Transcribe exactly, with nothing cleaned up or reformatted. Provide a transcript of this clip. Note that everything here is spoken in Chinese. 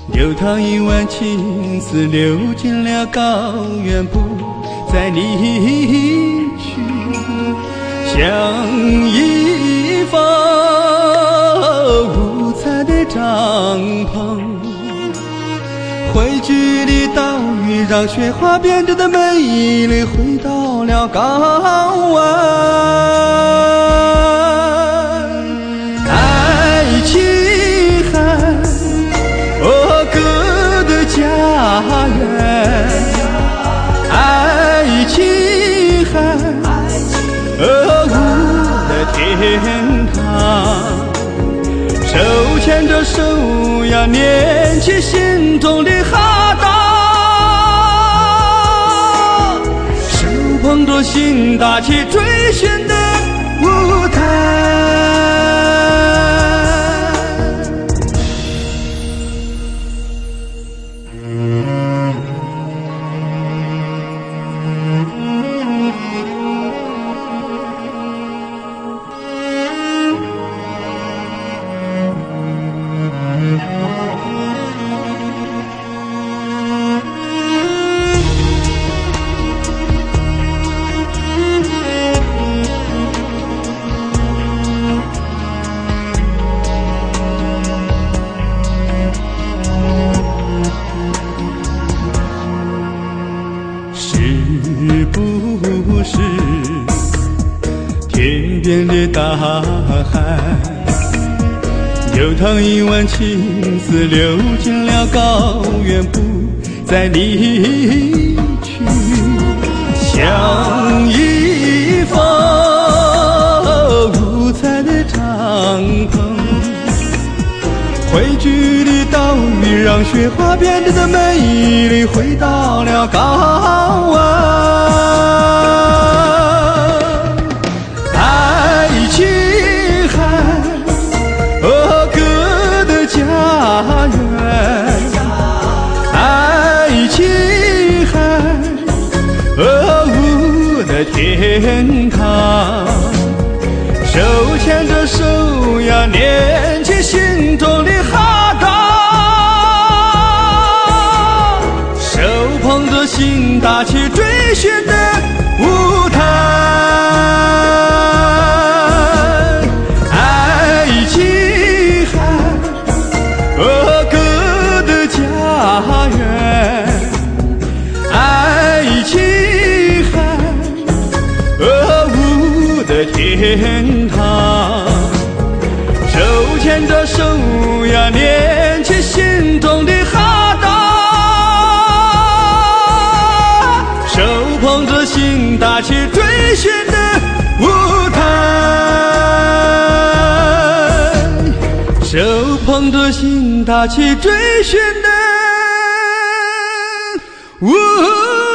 流淌一湾青丝流进了高原，不再离去，像一方五彩的帐篷，汇聚的岛屿让雪花变得的美丽回到了港湾。爱琴海，哦，歌的家园，爱琴海，哦，我的天堂。手牵着手呀，念起心中的哈达，手捧着心，打起追寻的舞台。是不是天边的大海，流淌一湾青丝流进了高原，不再离去，像一方五彩的帐篷，汇聚的岛屿让雪花变得的美丽回到了港湾。爱琴海，哦，歌的家园，爱琴海，哦，我的天堂。手牵着手呀，念起心中的哈达，手捧着心，打起追寻的舞台。爱琴海，哦，歌的家园，爱琴海，哦，我的天堂。手牵着手呀，念起心中的哈达，手捧着心，打起追寻的舞台。手捧着心，打起追寻的舞台。